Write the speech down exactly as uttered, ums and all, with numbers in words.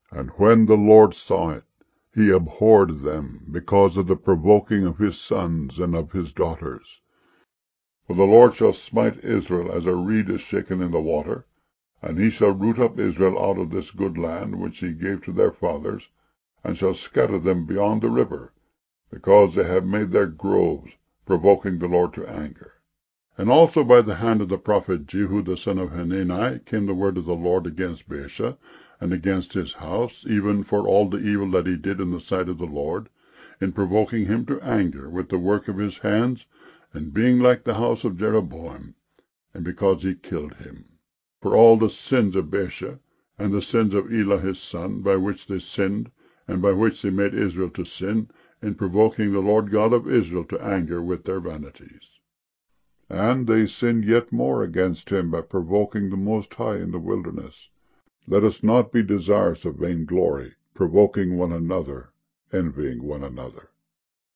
And when the Lord saw it, he abhorred them, because of the provoking of his sons and of his daughters. For the Lord shall smite Israel as a reed is shaken in the water, and he shall root up Israel out of this good land which he gave to their fathers, and shall scatter them beyond the river, because they have made their groves, provoking the Lord to anger. And also by the hand of the prophet Jehu the son of Hanani came the word of the Lord against Baasha, and against his house, even for all the evil that he did in the sight of the Lord, in provoking him to anger with the work of his hands, and being like the house of Jeroboam, and because he killed him. For all the sins of Baasha, and the sins of Elah his son, by which they sinned, and by which they made Israel to sin, in provoking the Lord God of Israel to anger with their vanities. And they sinned yet more against him by provoking the Most High in the wilderness. Let us not be desirous of vainglory, provoking one another, envying one another.